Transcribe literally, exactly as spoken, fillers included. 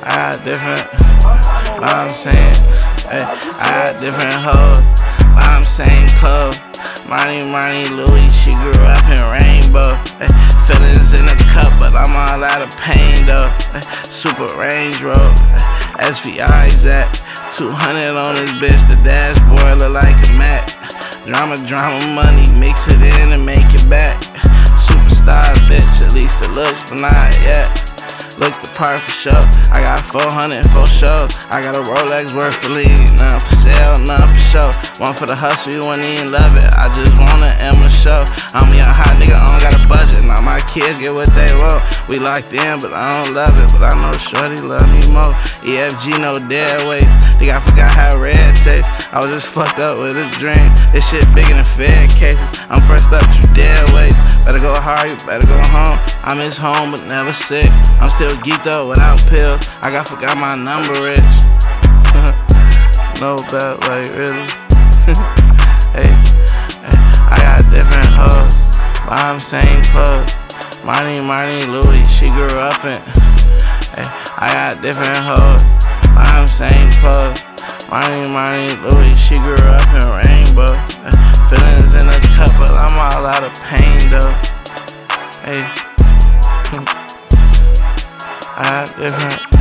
I got different, know what I'm saying? Hey, I got different hoes, but I'm same clothes. Money, money, Louis, she grew up in Rainbow. Hey, feelings in the cup, but I'm all out of pain though. Hey, Super Range Road, S V I's at two hundred on this bitch. The dashboard look like a Mac. Drama, drama, money, mix it in and make it back. Superstar bitch, at least the looks, but not yet. Look the part for sure. I got four hundred for shows. I got a Rolex worth for lean. None for sale, none for show. One for the hustle, you wouldn't even love it. I just wanna end my show. I'm a young hot nigga, I don't got a budget. Now my kids get what they want. We locked in, but I don't love it. But I know shorty love me more. E F G, no dead weight. Think I forgot how red tastes. I was just fucked up with a dream. This shit bigger than Fed cases. I'm first up, you dead weight. Better go hard, you better go home. I miss home, but never sick. I'm still geeked up without pills. I got forgot my number rich. No bet, like really. Hey, hey, I got different hoes, but I'm same clothes. Money, money, Louis, she grew up in. Hey, I got different hoes, but I'm same clothes. Money, money, Louis, she grew up in Rainbow. Hey, feelings in the cup, but I'm all out of pain though. Hey. I got different.